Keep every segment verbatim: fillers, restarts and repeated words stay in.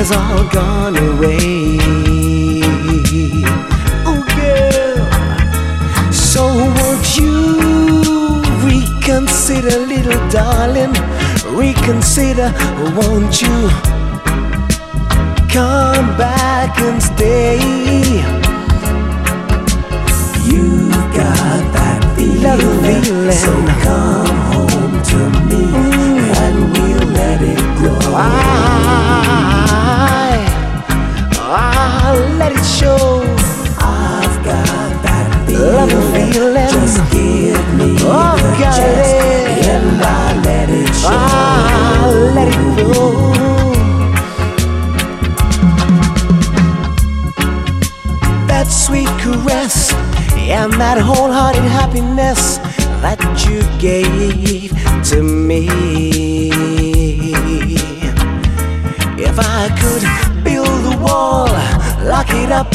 has all gone away. Oh girl, so won't you reconsider, little darling, reconsider, won't you come back and stay? You got that feeling, so come home to me, mm. and we'll let it grow. I, I'll let it show. I've got that feeling, feeling. Just give me oh, the chance, it. and I'll let it show. I'll let it grow. That sweet caress and that wholehearted happiness that you gave to me. If I could build a wall, lock it up,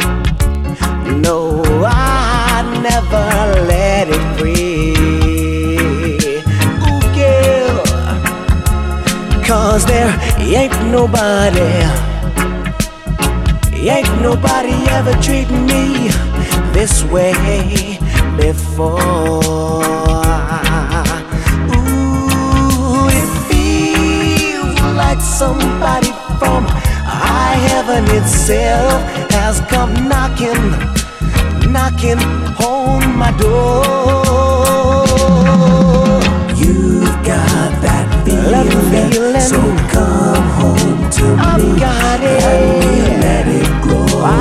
no, I'd never let it free. Ooh, girl, 'cause there ain't nobody, ain't nobody ever treated me this way before. Ooh, it feels like somebody from high heaven itself has come knocking, knocking on my door. You've got that feeling, feeling. So come home to I've me got it. And we'll let it grow. Ah.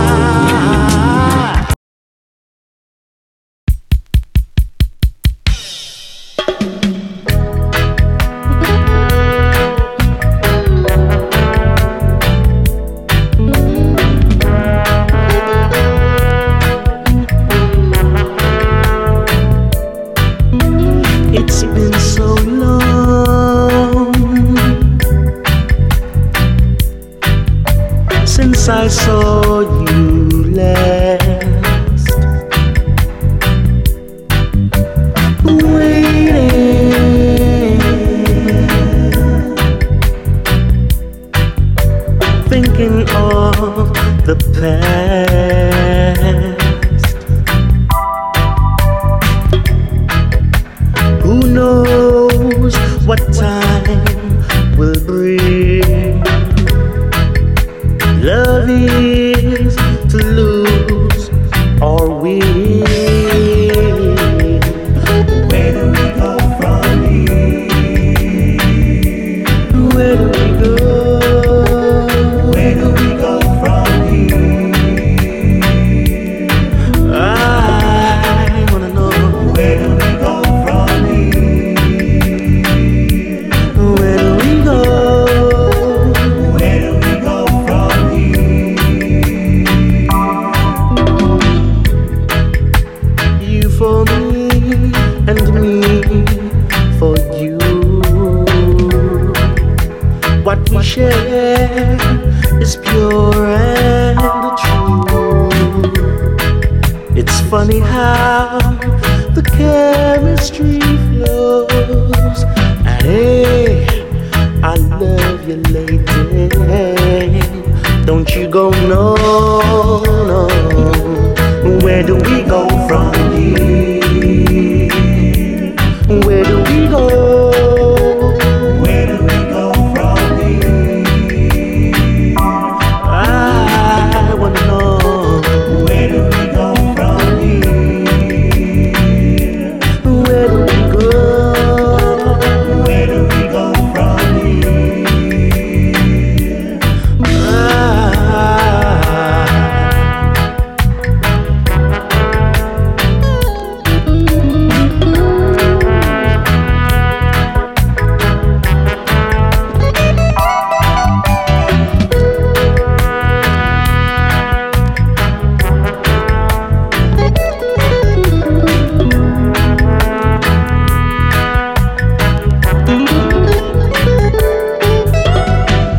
It's been so long since I saw you last, waiting, thinking of the past. Who knows what time will bring? Love is to lose or win. Where do we go from here? Where do we go? Where do we go from here? I wanna know. Where do we go from here? Where do we go? Where do we go from here? You for me and me for you. What we share is pure and true. It's funny how the chemistry flows. And hey, I love you, lady. Don't you go, no, no. Where do we go from